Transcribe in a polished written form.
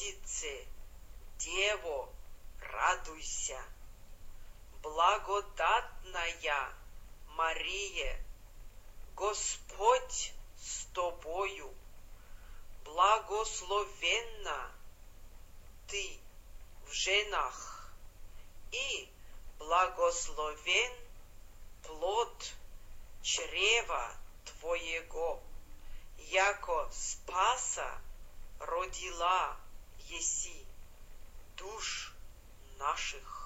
Богородице, Дево, радуйся. Благодатная Мария, Господь с тобою, благословенна ты в женах, и благословен плод чрева твоего, яко Спаса родила еси душ наших.